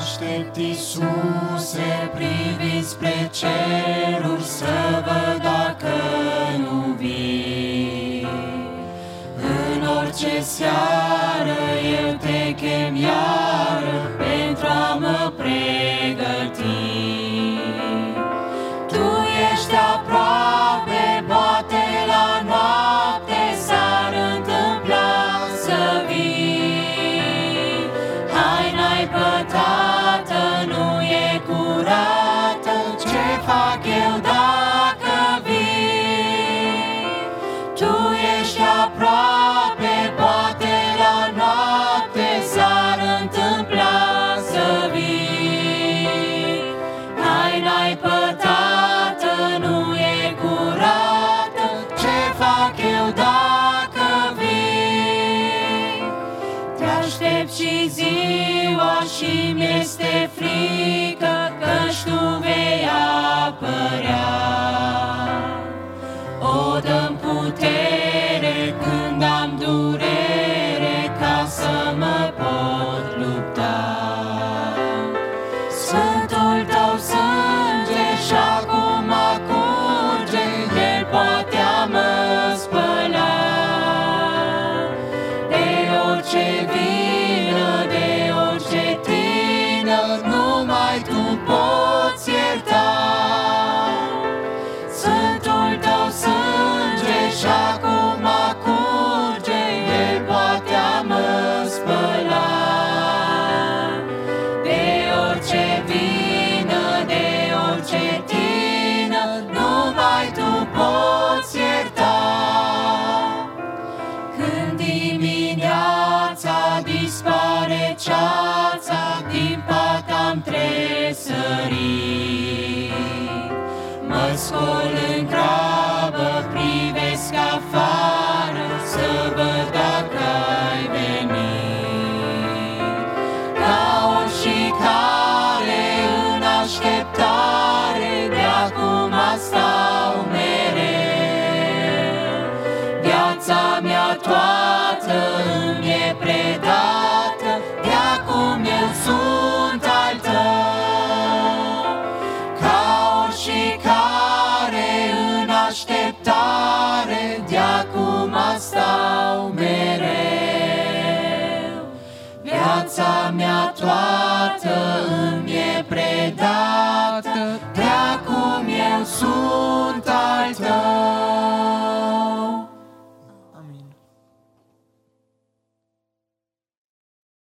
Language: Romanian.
Aștept, Iisuse, privind spre ceruri, să văd dacă nu vii. În orice seară eu te chem iară pentru a mă pregăti. Tu ești aproape, poate la noapte s-ar întâmpla să vii. Haina-i pătată, nu e curată, ce fac eu dacă vii? Tu ești aproape, poate la noapte s-ar întâmpla să vii. Haina-i pătată, nu e curată, ce fac eu dacă vii? Te aștept și ziua și mi-este frică, căci tu vei apărea. O, dă-mi putere când am durere, ca să mă pot lupta. Sfântul tău sânge și-acum curge, el poate a mă spăla de orice vină, de orice tină, numai tu poți ierta. Sfântul tău sânge și-acum curge, el poate a mă spăla de orice vină, de orice tină, numai tu poți ierta. Când dimineața dispare ceața, din pat am tresărit. Mă scol în grabă, privesc afară, să văd dacă ai venit. Ca oricare în așteptare, de-acum stau mereu. Viața mea toată îmi e predată, de-acum eu sunt al tău. Ca oricare în așteptare, de-acum stau mereu. Viața mea toată îmi e predată, de-acum eu sunt